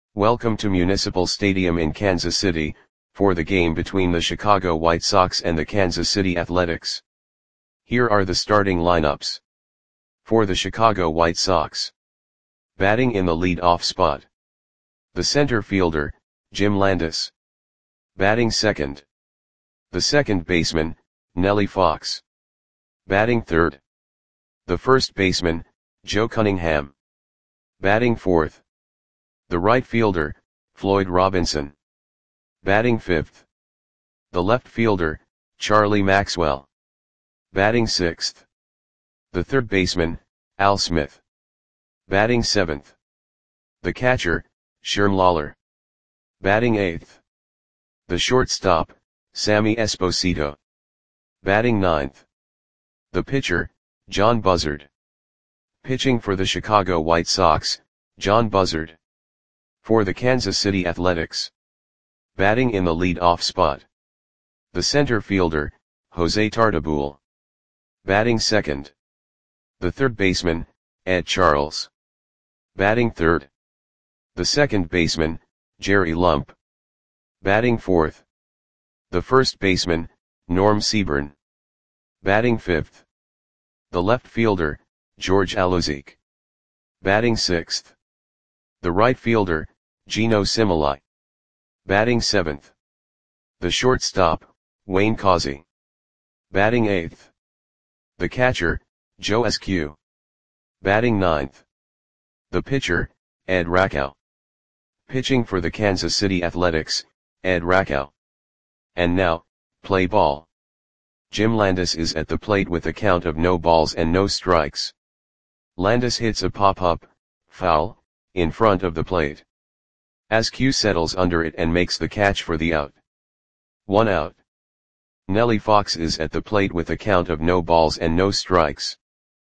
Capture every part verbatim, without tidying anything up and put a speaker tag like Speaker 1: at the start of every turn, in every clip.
Speaker 1: Welcome to Municipal Stadium in Kansas City, for the game between the Chicago White Sox and the Kansas City Athletics. Here are the starting lineups. For the Chicago White Sox. Batting in the lead-off spot. The center fielder, Jim Landis. Batting second. The second baseman, Nellie Fox. Batting third. The first baseman, Joe Cunningham. Batting fourth. The right fielder, Floyd Robinson. Batting fifth. The left fielder, Charlie Maxwell. Batting sixth. The third baseman, Al Smith. Batting seventh. The catcher, Sherm Lawler. Batting eighth. The shortstop, Sammy Esposito. Batting ninth. The pitcher, John Buzzard. Pitching for the Chicago White Sox, John Buzzard. For the Kansas City Athletics. Batting in the lead-off spot. The center fielder, Jose Tartabull. Batting second. The third baseman, Ed Charles. Batting third. The second baseman, Jerry Lump. Batting fourth. The first baseman, Norm Seaburn. Batting fifth. The left fielder, George Alozique. Batting sixth. The right fielder, Geno Similai. Batting seventh. The shortstop, Wayne Causey. Batting eighth. The catcher, Joe Eskew. Batting ninth. The pitcher, Ed Rakow. Pitching for the Kansas City Athletics, Ed Rakow. And now, play ball. Jim Landis is at the plate with a count of no balls and no strikes. Landis hits a pop-up, foul, in front of the plate. Askew settles under it and makes the catch for the out. One out. Nellie Fox is at the plate with a count of no balls and no strikes.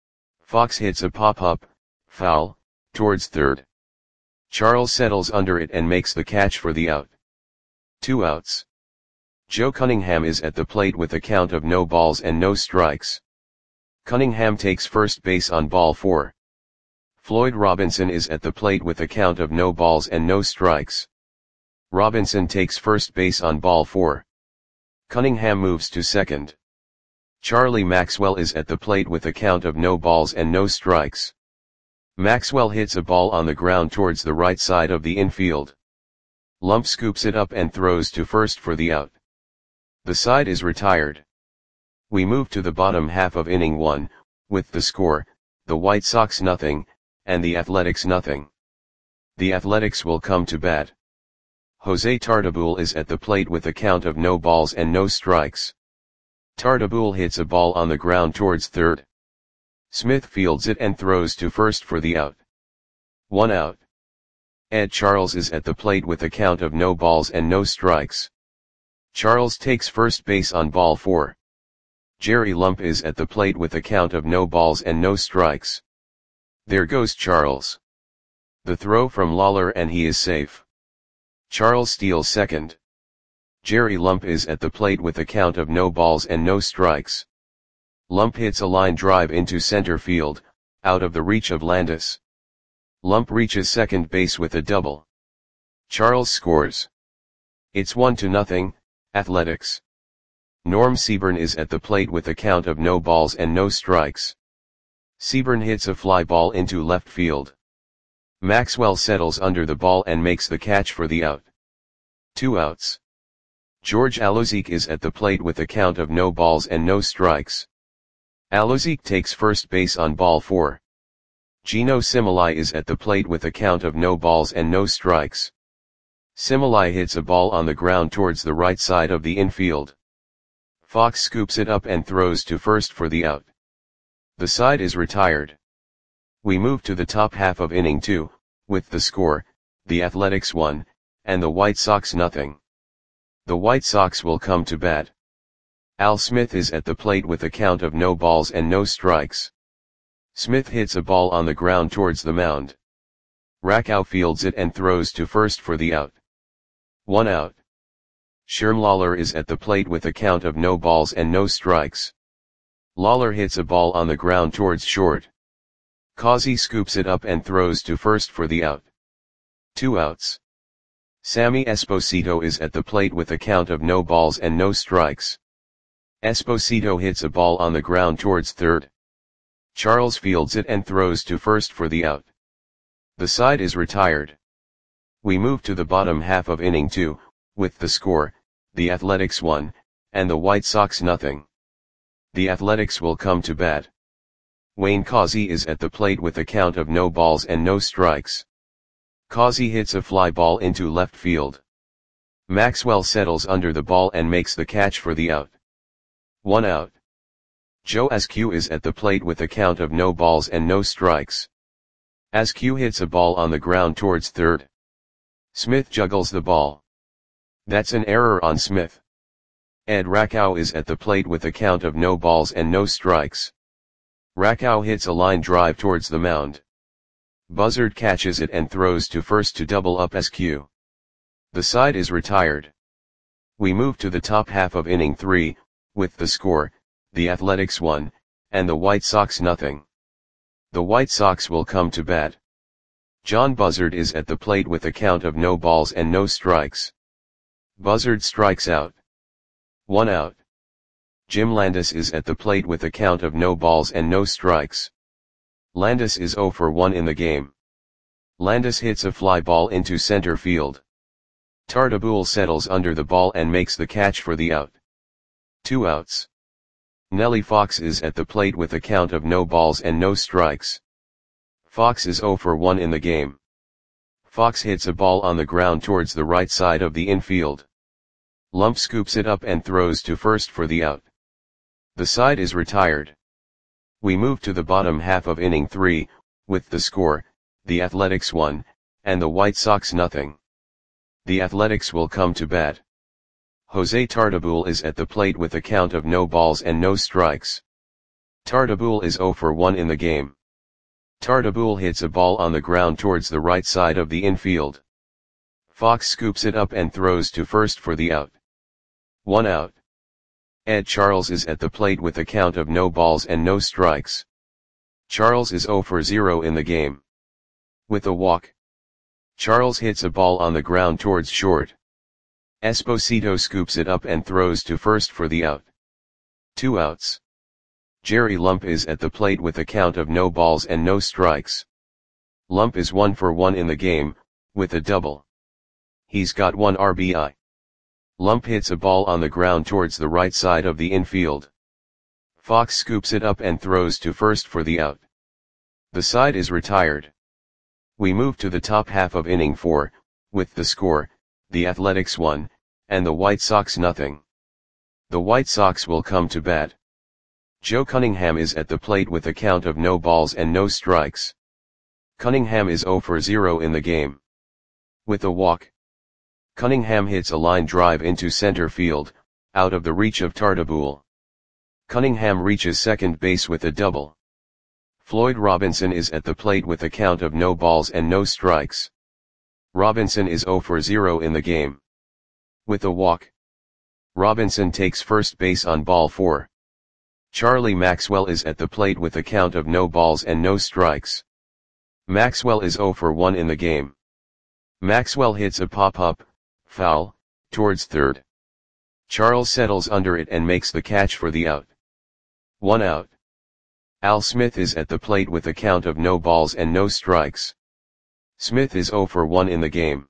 Speaker 1: Fox hits a pop-up, foul, towards third. Charles settles under it and makes the catch for the out. Two outs. Joe Cunningham is at the plate with a count of no balls and no strikes. Cunningham takes first base on ball four. Floyd Robinson is at the plate with a count of no balls and no strikes. Robinson takes first base on ball four. Cunningham moves to second. Charlie Maxwell is at the plate with a count of no balls and no strikes. Maxwell hits a ball on the ground towards the right side of the infield. Lump scoops it up and throws to first for the out. The side is retired. We move to the bottom half of inning one, with the score, the White Sox nothing, and the Athletics nothing. The Athletics will come to bat. Jose Tartabull is at the plate with a count of no balls and no strikes. Tartabull hits a ball on the ground towards third. Smith fields it and throws to first for the out. One out. Ed Charles is at the plate with a count of no balls and no strikes. Charles takes first base on ball four. Jerry Lump is at the plate with a count of no balls and no strikes. There goes Charles. The throw from Lawler and he is safe. Charles steals second. Jerry Lump is at the plate with a count of no balls and no strikes. Lump hits a line drive into center field, out of the reach of Landis. Lump reaches second base with a double. Charles scores. It's one to nothing, Athletics. Norm Seaburn is at the plate with a count of no balls and no strikes. Seaburn hits a fly ball into left field. Maxwell settles under the ball and makes the catch for the out. Two outs. George Alozique is at the plate with a count of no balls and no strikes. Alozique takes first base on ball four. Geno Similai is at the plate with a count of no balls and no strikes. Similai hits a ball on the ground towards the right side of the infield. Fox scoops it up and throws to first for the out. The side is retired. We move to the top half of inning two, with the score, the Athletics one, and the White Sox nothing. The White Sox will come to bat. Al Smith is at the plate with a count of no balls and no strikes. Smith hits a ball on the ground towards the mound. Rakow fields it and throws to first for the out. One out. Sherm Lawler is at the plate with a count of no balls and no strikes. Lawler hits a ball on the ground towards short. Causey scoops it up and throws to first for the out. Two outs. Sammy Esposito is at the plate with a count of no balls and no strikes. Esposito hits a ball on the ground towards third. Charles fields it and throws to first for the out. The side is retired. We move to the bottom half of inning two, with the score, the Athletics one, and the White Sox nothing. The Athletics will come to bat. Wayne Causey is at the plate with a count of no balls and no strikes. Causey hits a fly ball into left field. Maxwell settles under the ball and makes the catch for the out. One out. Joe Askew is at the plate with a count of no balls and no strikes. Askew hits a ball on the ground towards third. Smith juggles the ball. That's an error on Smith. Ed Rakow is at the plate with a count of no balls and no strikes. Rakow hits a line drive towards the mound. Buzzard catches it and throws to first to double up Askew. The side is retired. We move to the top half of inning three, with the score, the Athletics one, and the White Sox nothing. The White Sox will come to bat. John Buzzard is at the plate with a count of no balls and no strikes. Buzzard strikes out. One out. Jim Landis is at the plate with a count of no balls and no strikes. Landis is oh for one in the game. Landis hits a fly ball into center field. Tartabull settles under the ball and makes the catch for the out. Two outs. Nellie Fox is at the plate with a count of no balls and no strikes. Fox is oh for one in the game. Fox hits a ball on the ground towards the right side of the infield. Lump scoops it up and throws to first for the out. The side is retired. We move to the bottom half of inning three, with the score, the Athletics one, and the White Sox nothing. The Athletics will come to bat. Jose Tartabull is at the plate with a count of no balls and no strikes. Tartabull is oh for one in the game. Tartabull hits a ball on the ground towards the right side of the infield. Fox scoops it up and throws to first for the out. One out. Ed Charles is at the plate with a count of no balls and no strikes. Charles is oh for zero in the game. With a walk. Charles hits a ball on the ground towards short. Esposito scoops it up and throws to first for the out. Two outs. Jerry Lump is at the plate with a count of no balls and no strikes. Lump is one for one in the game, with a double. He's got one R B I. Lump hits a ball on the ground towards the right side of the infield. Fox scoops it up and throws to first for the out. The side is retired. We move to the top half of inning four, with the score, the Athletics one, and the White Sox nothing. The White Sox will come to bat. Joe Cunningham is at the plate with a count of no balls and no strikes. Cunningham is oh for zero in the game. With a walk. Cunningham hits a line drive into center field, out of the reach of Tartabull. Cunningham reaches second base with a double. Floyd Robinson is at the plate with a count of no balls and no strikes. Robinson is oh for zero in the game. With a walk. Robinson takes first base on ball four. Charlie Maxwell is at the plate with a count of no balls and no strikes. Maxwell is oh for one in the game. Maxwell hits a pop-up, foul, towards third. Charles settles under it and makes the catch for the out. One out. Al Smith is at the plate with a count of no balls and no strikes. Smith is oh for one in the game.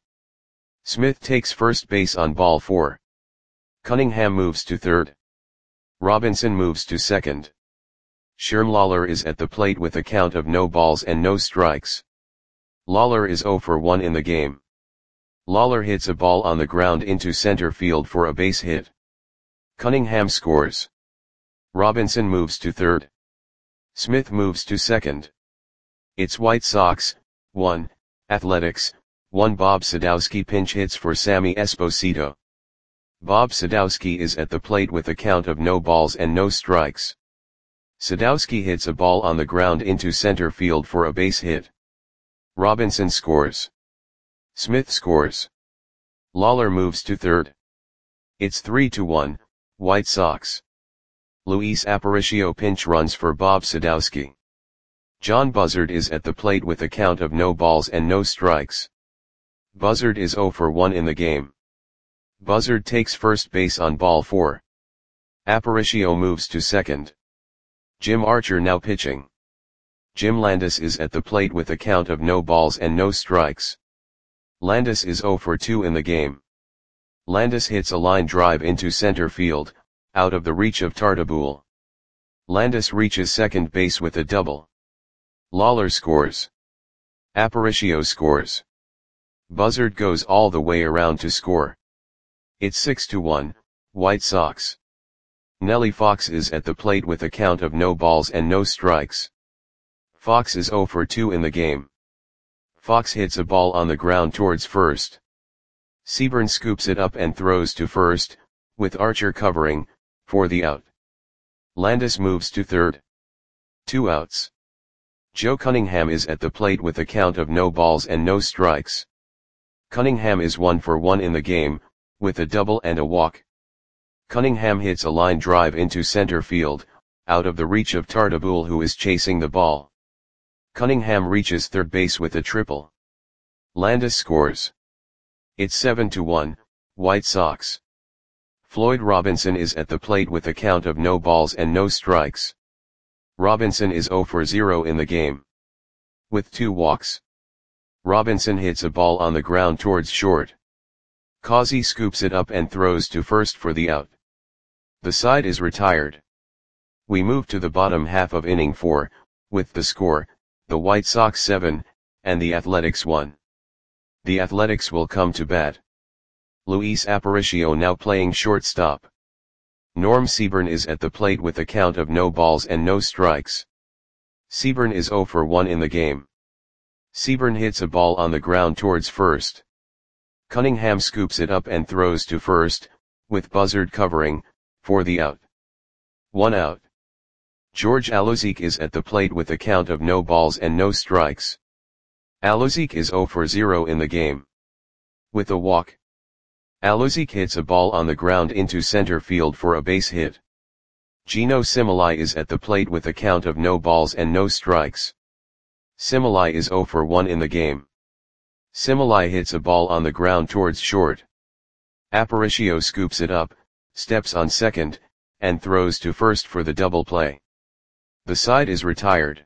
Speaker 1: Smith takes first base on ball four. Cunningham moves to third. Robinson moves to second. Sherm Lawler is at the plate with a count of no balls and no strikes. Lawler is oh for one in the game. Lawler hits a ball on the ground into center field for a base hit. Cunningham scores. Robinson moves to third. Smith moves to second. It's White Sox, one, Athletics, one. Bob Sadowski pinch hits for Sammy Esposito. Bob Sadowski is at the plate with a count of no balls and no strikes. Sadowski hits a ball on the ground into center field for a base hit. Robinson scores. Smith scores. Lawler moves to third. It's three to one, White Sox. Luis Aparicio pinch runs for Bob Sadowski. John Buzzard is at the plate with a count of no balls and no strikes. Buzzard is zero for one in the game. Buzzard takes first base on ball four. Aparicio moves to second. Jim Archer now pitching. Jim Landis is at the plate with a count of no balls and no strikes. Landis is zero for two in the game. Landis hits a line drive into center field, out of the reach of Tartabull. Landis reaches second base with a double. Lawlar scores. Aparicio scores. Buzzard goes all the way around to score. It's six to one, White Sox. Nellie Fox is at the plate with a count of no balls and no strikes. Fox is zero for two in the game. Fox hits a ball on the ground towards first. Seaburn scoops it up and throws to first, with Archer covering, for the out. Landis moves to third. Two outs. Joe Cunningham is at the plate with a count of no balls and no strikes. Cunningham is one for one in the game, with a double and a walk. Cunningham hits a line drive into center field, out of the reach of Tartabull, who is chasing the ball. Cunningham reaches third base with a triple. Landis scores. It's seven to one, White Sox. Floyd Robinson is at the plate with a count of no balls and no strikes. Robinson is zero for zero in the game. With two walks. Robinson hits a ball on the ground towards short. Causey scoops it up and throws to first for the out. The side is retired. We move to the bottom half of inning four, with the score, the White Sox seven, and the Athletics one. The Athletics will come to bat. Luis Aparicio now playing shortstop. Norm Seaburn is at the plate with a count of no balls and no strikes. Seaburn is zero for one in the game. Seaburn hits a ball on the ground towards first. Cunningham scoops it up and throws to first, with Buzzard covering, for the out. One out. George Alozique is at the plate with a count of no balls and no strikes. Alozique is zero for zero in the game. With a walk. Alozique hits a ball on the ground into center field for a base hit. Gino Similai is at the plate with a count of no balls and no strikes. Similai is zero for one in the game. Similai hits a ball on the ground towards short. Aparicio scoops it up, steps on second, and throws to first for the double play. The side is retired.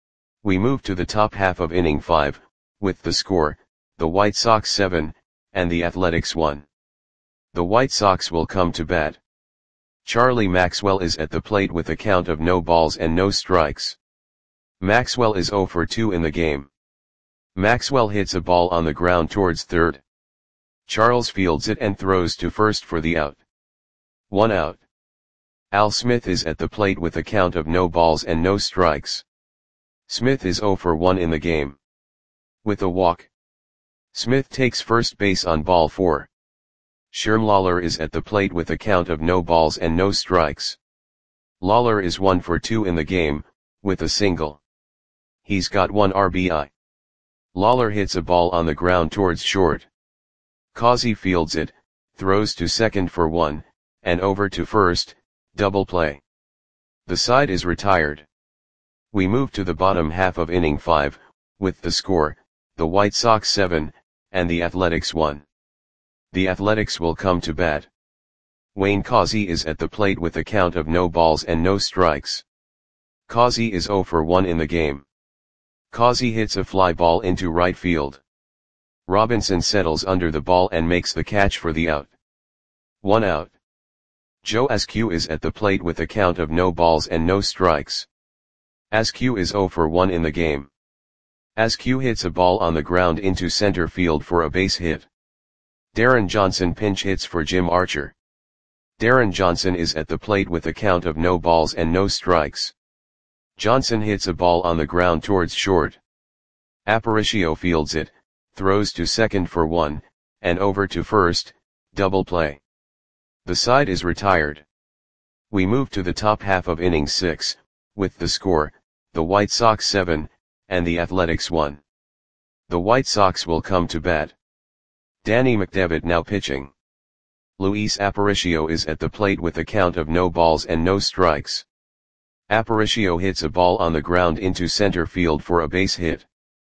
Speaker 1: We move to the top half of inning five, with the score, the White Sox seven, and the Athletics one. The White Sox will come to bat. Charlie Maxwell is at the plate with a count of no balls and no strikes. Maxwell is zero for two in the game. Maxwell hits a ball on the ground towards third. Charles fields it and throws to first for the out. One out. Al Smith is at the plate with a count of no balls and no strikes. Smith is zero for one in the game. With a walk. Smith takes first base on ball four. Sherm Lawlar is at the plate with a count of no balls and no strikes. Lawlar is one for two in the game, with a single. He's got one R B I. Lawlar hits a ball on the ground towards short. Causey fields it, throws to second for one, and over to first, double play. The side is retired. We move to the bottom half of inning five, with the score, the White Sox seven, and the Athletics one. The Athletics will come to bat. Wayne Causey is at the plate with a count of no balls and no strikes. Causey is zero for one in the game. Causey hits a fly ball into right field. Robinson settles under the ball and makes the catch for the out. One out. Joe Askew is at the plate with a count of no balls and no strikes. Askew is zero for one in the game. Askew hits a ball on the ground into center field for a base hit. Darren Johnson pinch hits for Jim Archer. Darren Johnson is at the plate with a count of no balls and no strikes. Johnson hits a ball on the ground towards short. Aparicio fields it, throws to second for one, and over to first, double play. The side is retired. We move to the top half of inning six, with the score, the White Sox seven, and the Athletics one. The White Sox will come to bat. Danny McDevitt now pitching. Luis Aparicio is at the plate with a count of no balls and no strikes. Aparicio hits a ball on the ground into center field for a base hit.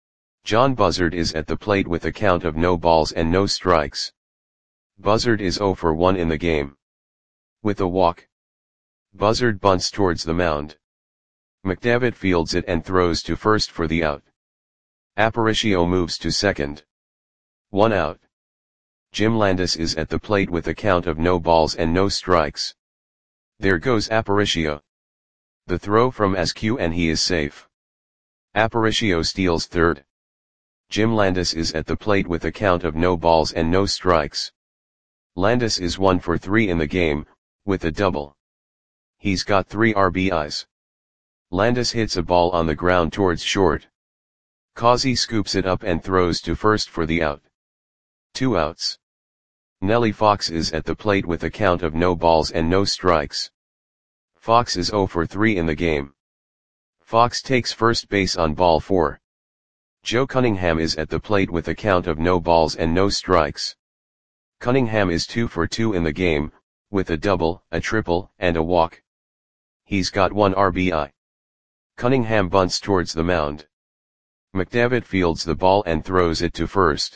Speaker 1: John Buzzard is at the plate with a count of no balls and no strikes. Buzzard is zero for one in the game. With a walk, Buzzard bunts towards the mound. McDevitt fields it and throws to first for the out. Aparicio moves to second. One out. Jim Landis is at the plate with a count of no balls and no strikes. There goes Aparicio. The throw from Askew and he is safe. Aparicio steals third. Jim Landis is at the plate with a count of no balls and no strikes. Landis is one for three in the game, with a double. He's got three R B Is. Landis hits a ball on the ground towards short. Causey scoops it up and throws to first for the out. Two outs. Nellie Fox is at the plate with a count of no balls and no strikes. Fox is zero for three in the game. Fox takes first base on ball four. Joe Cunningham is at the plate with a count of no balls and no strikes. Cunningham is two for two in the game, with a double, a triple, and a walk. He's got one R B I. Cunningham bunts towards the mound. McDevitt fields the ball and throws it to first.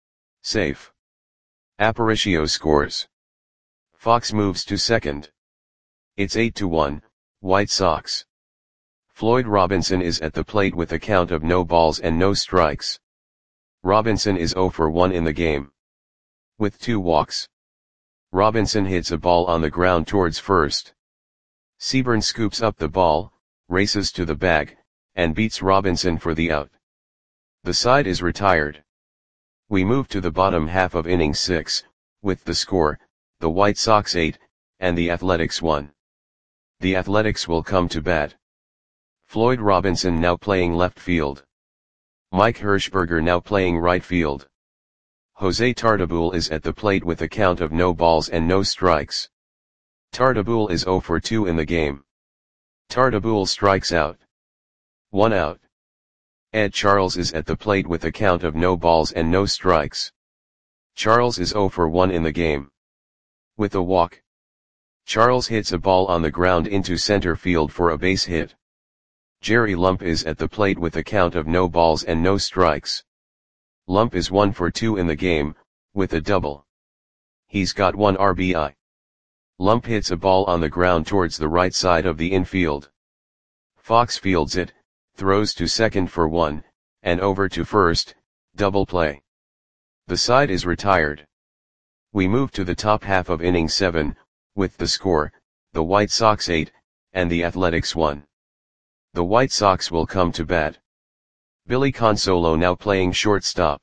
Speaker 1: Safe. Aparicio scores. Fox moves to second. It's eight to one, White Sox. Floyd Robinson is at the plate with a count of no balls and no strikes. Robinson is zero for one in the game. With two walks, Robinson hits a ball on the ground towards first. Seaburn scoops up the ball, races to the bag, and beats Robinson for the out. The side is retired. We move to the bottom half of inning six, with the score, the White Sox eight, and the Athletics one. The Athletics will come to bat. Floyd Robinson now playing left field. Mike Hirschberger now playing right field. Jose Tartabull is at the plate with a count of no balls and no strikes. Tartabull is zero for two in the game. Tartabull strikes out. One out. Ed Charles is at the plate with a count of no balls and no strikes. Charles is zero for one in the game. With a walk, Charles hits a ball on the ground into center field for a base hit. Jerry Lump is at the plate with a count of no balls and no strikes. Lump is one for two in the game, with a double. He's got one R B I. Lump hits a ball on the ground towards the right side of the infield. Fox fields it, throws to second for one, and over to first, double play. The side is retired. We move to the top half of inning seven, with the score, the White Sox eight, and the Athletics one. The White Sox will come to bat. Billy Consolo now playing shortstop.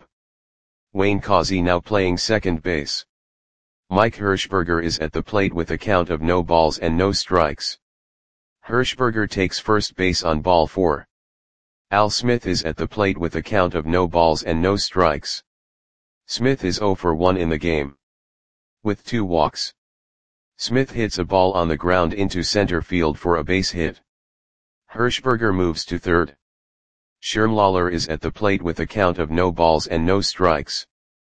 Speaker 1: Wayne Causey now playing second base. Mike Hirschberger is at the plate with a count of no balls and no strikes. Hirschberger takes first base on ball four. Al Smith is at the plate with a count of no balls and no strikes. Smith is zero for one in the game. With two walks, Smith hits a ball on the ground into center field for a base hit. Hirschberger moves to third. Sherm Lawler is at the plate with a count of no balls and no strikes.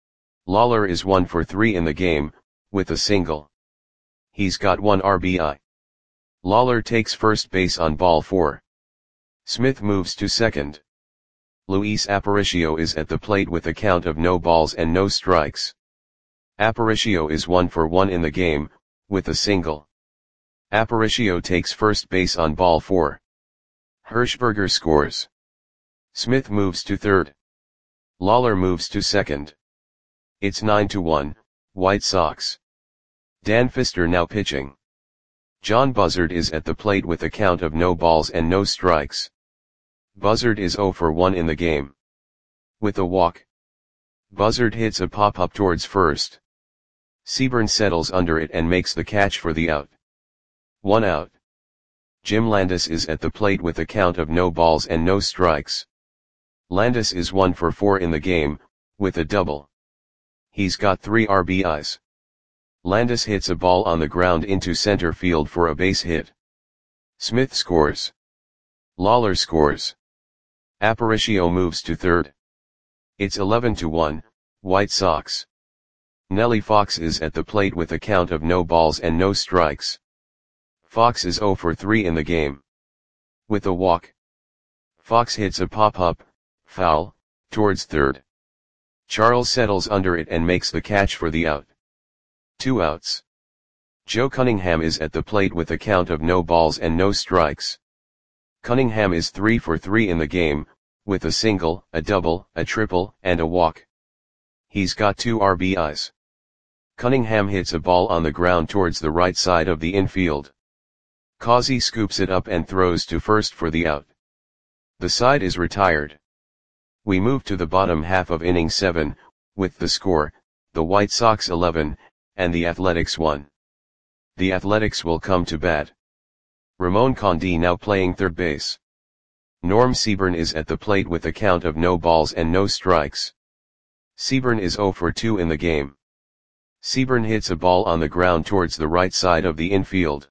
Speaker 1: Lawler is one for three in the game, with a single. He's got one R B I. Lawler takes first base on ball four. Smith moves to second. Luis Aparicio is at the plate with a count of no balls and no strikes. Aparicio is one for one in the game, with a single. Aparicio takes first base on ball four. Hirschberger scores. Smith moves to third. Lawler moves to second. It's nine to one, White Sox. Dan Pfister now pitching. John Buzzard is at the plate with a count of no balls and no strikes. Buzzard is zero for one in the game. With a walk, Buzzard hits a pop-up towards first. Seaburn settles under it and makes the catch for the out. One out. Jim Landis is at the plate with a count of no balls and no strikes. Landis is one for four in the game, with a double. He's got three R B Is. Landis hits a ball on the ground into center field for a base hit. Smith scores. Lawler scores. Aparicio moves to third. It's eleven to one, White Sox. Nellie Fox is at the plate with a count of no balls and no strikes. Fox is zero for three in the game. With a walk, Fox hits a pop-up, foul, towards third. Charles settles under it and makes the catch for the out. Two outs. Joe Cunningham is at the plate with a count of no balls and no strikes. Cunningham is three for three in the game, with a single, a double, a triple, and a walk. He's got two R B Is. Cunningham hits a ball on the ground towards the right side of the infield. Causey scoops it up and throws to first for the out. The side is retired. We move to the bottom half of inning seven, with the score, the White Sox eleven, and the Athletics one. The Athletics will come to bat. Ramon Condi now playing third base. Norm Seaburn is at the plate with a count of no balls and no strikes. Seaburn is zero for two in the game. Seaburn hits a ball on the ground towards the right side of the infield.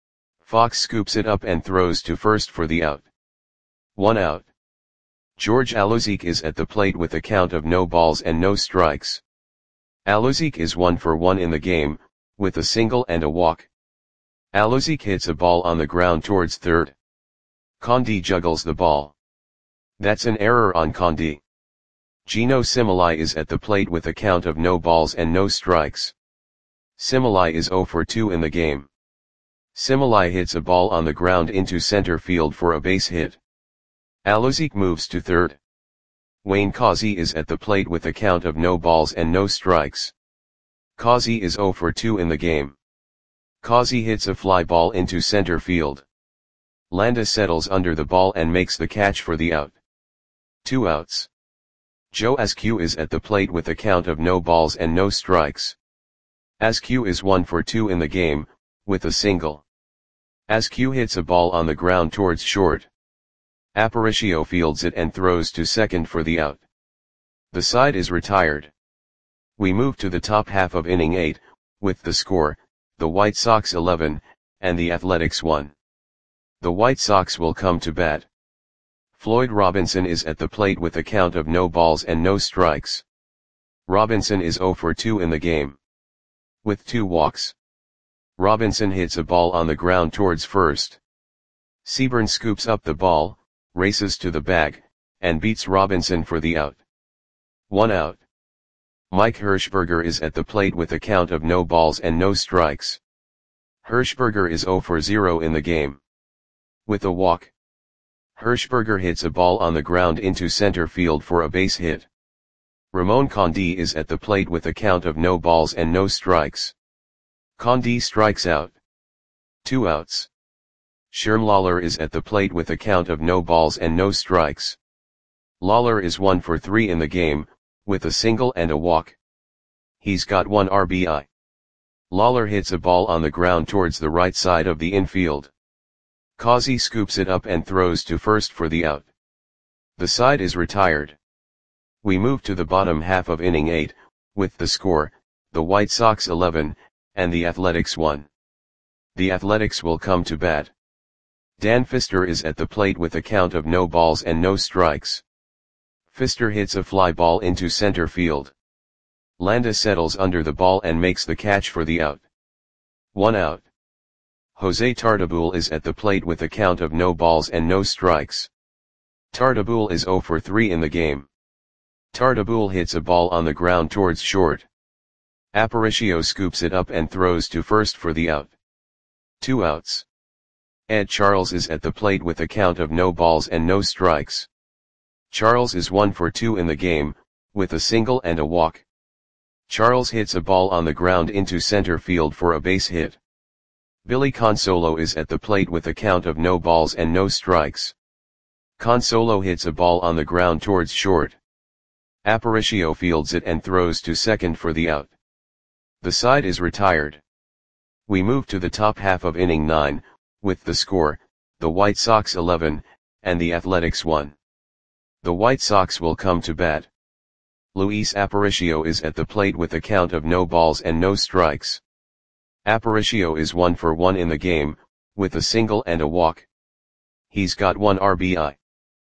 Speaker 1: Fox scoops it up and throws to first for the out. One out. George Alozique is at the plate with a count of no balls and no strikes. Alozique is one for one in the game, with a single and a walk. Alozique hits a ball on the ground towards third. Condi juggles the ball. That's an error on Condi. Gino Similai is at the plate with a count of no balls and no strikes. Similai is zero for two in the game. Similai hits a ball on the ground into center field for a base hit. Alozique moves to third. Wayne Causey is at the plate with a count of no balls and no strikes. Causey is zero for two in the game. Causey hits a fly ball into center field. Landa settles under the ball and makes the catch for the out. Two outs. Joe Askew is at the plate with a count of no balls and no strikes. Askew is one for two in the game, with a single. Askew hits a ball on the ground towards short. Aparicio fields it and throws to second for the out. The side is retired. We move to the top half of inning eight, with the score, the White Sox eleven, and the Athletics one. The White Sox will come to bat. Floyd Robinson is at the plate with a count of no balls and no strikes. Robinson is zero for two in the game. With two walks. Robinson hits a ball on the ground towards first. Seaburn scoops up the ball, races to the bag, and beats Robinson for the out. One out. Mike Hirschberger is at the plate with a count of no balls and no strikes. Hirschberger is zero for zero in the game. With a walk. Hirschberger hits a ball on the ground into center field for a base hit. Ramon Condi is at the plate with a count of no balls and no strikes. Condi strikes out. Two outs. Sherm Lawler is at the plate with a count of no balls and no strikes. Lawler is one for three in the game, with a single and a walk. He's got one R B I. Lawler hits a ball on the ground towards the right side of the infield. Causey scoops it up and throws to first for the out. The side is retired. We move to the bottom half of inning eight, with the score, the White Sox eleven, and the Athletics one. The Athletics will come to bat. Dan Pfister is at the plate with a count of no balls and no strikes. Pfister hits a fly ball into center field. Landa settles under the ball and makes the catch for the out. One out. Jose Tartabull is at the plate with a count of no balls and no strikes. Tartabull is zero for three in the game. Tartabull hits a ball on the ground towards short. Aparicio scoops it up and throws to first for the out. Two outs. Ed Charles is at the plate with a count of no balls and no strikes. Charles is one for two in the game, with a single and a walk. Charles hits a ball on the ground into center field for a base hit. Billy Consolo is at the plate with a count of no balls and no strikes. Consolo hits a ball on the ground towards short. Aparicio fields it and throws to second for the out. The side is retired. We move to the top half of inning nine, with the score, the White Sox eleven, and the Athletics one. The White Sox will come to bat. Luis Aparicio is at the plate with a count of no balls and no strikes. Aparicio is one for one in the game, with a single and a walk. He's got one R B I.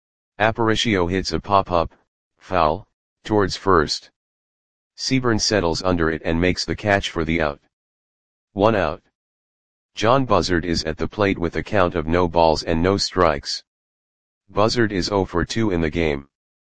Speaker 1: Aparicio hits a pop-up, foul, towards first. Seaburn settles under it and makes the catch for the out. One out. John Buzzard is at the plate with a count of no balls and no strikes. Buzzard is zero for two in the game.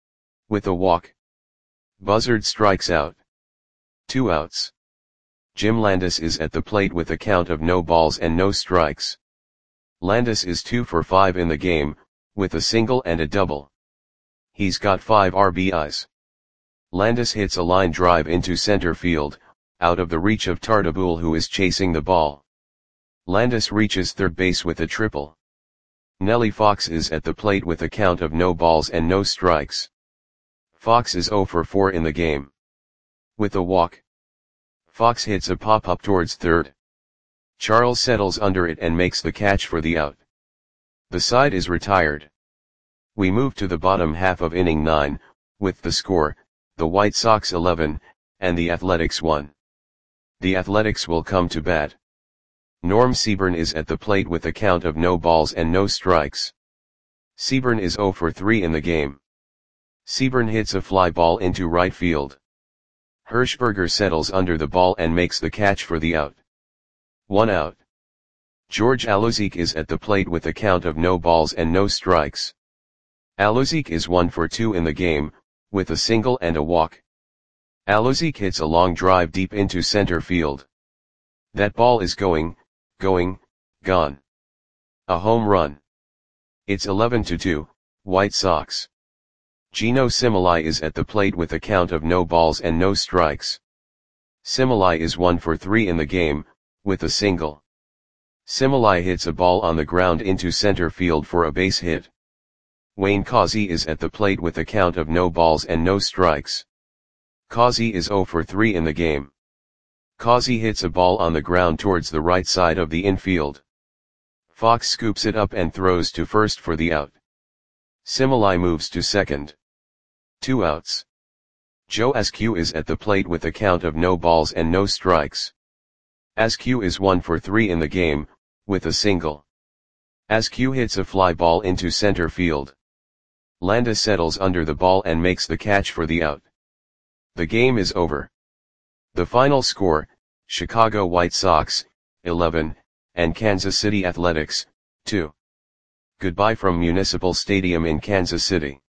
Speaker 1: With a walk. Buzzard strikes out. Two outs. Jim Landis is at the plate with a count of no balls and no strikes. Landis is two for five in the game, with a single and a double. He's got five R B Is. Landis hits a line drive into center field, out of the reach of Tartabull, who is chasing the ball. Landis reaches third base with a triple. Nellie Fox is at the plate with a count of no balls and no strikes. Fox is zero for four in the game. With a walk. Fox hits a pop-up towards third. Charles settles under it and makes the catch for the out. The side is retired. We move to the bottom half of inning nine, with the score, the White Sox eleven, and the Athletics one. The Athletics will come to bat. Norm Seaburn is at the plate with a count of no balls and no strikes. Seaburn is zero for three in the game. Seaburn hits a fly ball into right field. Hirschberger settles under the ball and makes the catch for the out. One out. George Alozique is at the plate with a count of no balls and no strikes. Alozique is one for two in the game, with a single and a walk. Alozique hits a long drive deep into center field. That ball is going, going, gone. A home run. It's eleven to two, White Sox. Gino Cimoli is at the plate with a count of no balls and no strikes. Cimoli is one for three in the game, with a single. Cimoli hits a ball on the ground into center field for a base hit. Wayne Causey is at the plate with a count of no balls and no strikes. Causey is zero for three in the game. Causey hits a ball on the ground towards the right side of the infield. Fox scoops it up and throws to first for the out. Cimoli moves to second. Two outs. Joe Askew is at the plate with a count of no balls and no strikes. Askew is one for three in the game, with a single. Askew hits a fly ball into center field. Landis settles under the ball and makes the catch for the out. The game is over. The final score, Chicago White Sox, eleven, and Kansas City Athletics, two. Goodbye from Municipal Stadium in Kansas City.